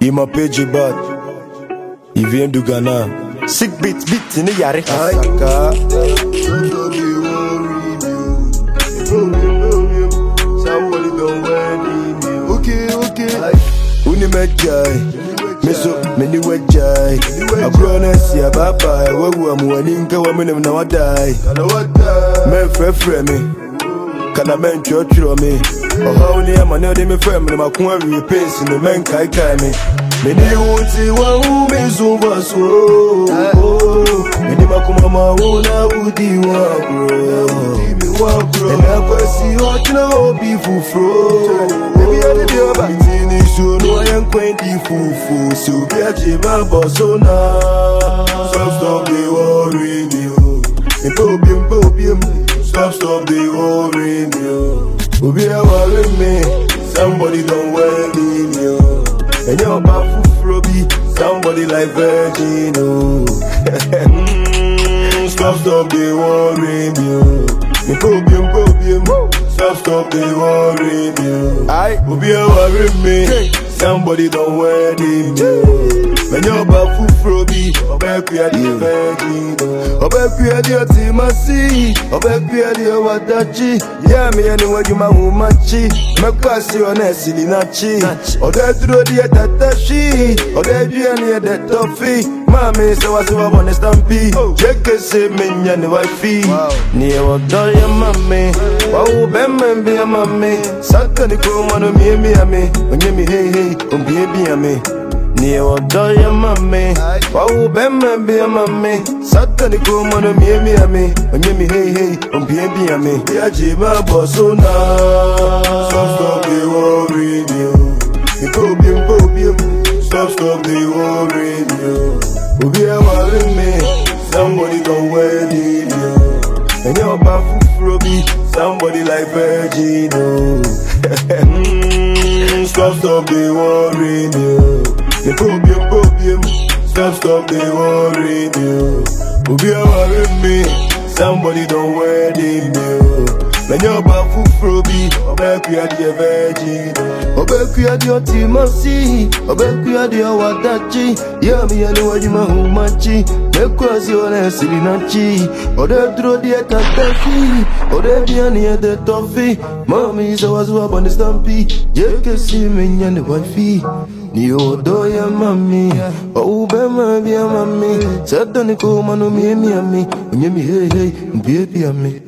Il m'a payé bad. Il vient du Ghana. Sick beat, in the yare. Saka. Somebody don't wear me. Okay. Uni medjai. Meso, many wedjai. A pronounce ya baba. Wagu amuaninka wa mene na wadai. Men frefre me. Kana men church me. Oh, only a man of them firm and my query pace in the men kai me. Many won't see one who is over so. Many Macumama won't have woody walk, and I see what you know be full. Maybe I did your back in this show, no, I am quainty full. So get your baba so now. Stop the worrying you. Stop the worrying you. With me, somebody don't wear me. And you're about to frobby, somebody like Virgin. Stop the worrying you. Stop the worrying you. I will be worrying me. Somebody don't wear me. When you're about to frobby, I'll back you at the Virgin. I'll back you at your team, I see. I'll back you at your wadachi. Yeah, me anyway, you my womachi. Make pass your nest in Nachi. Or that through the Tatashi. Or that you near the toffee. Mammy, so I saw on a stampy. Check a say, me and the wifey. Near what do your mammy? Oh, Ben, be a mammy. Saturday, come on, me, when you me, hey, baby, me. Near what do your mammy? Oh, Ben, be a mammy. Saturday, come on, me, when you me, hey, baby, me. Yeah, Jima, boss, so now. Stop the worrying you. Stop the worrying you. With me, somebody don't wear you. And you're about to frobby, somebody like Virgin. Stop the worrying you. Stop the worrying you. With me, somebody don't wear you. When you're about to frobby, I'll back you at your Virgin. I'll back you at your team, I see. I'll back you at your wadachi. Yeah, me, I know you my humachi. Because you're a silly nachi. Or the throw the Tatafi. Or the near the toffee. Mommy is always up on the stampy. You can see me and the wifey. Nio do ya mami. Oh, Bema be a mami. Said don't come on me, me, hey, baby, me.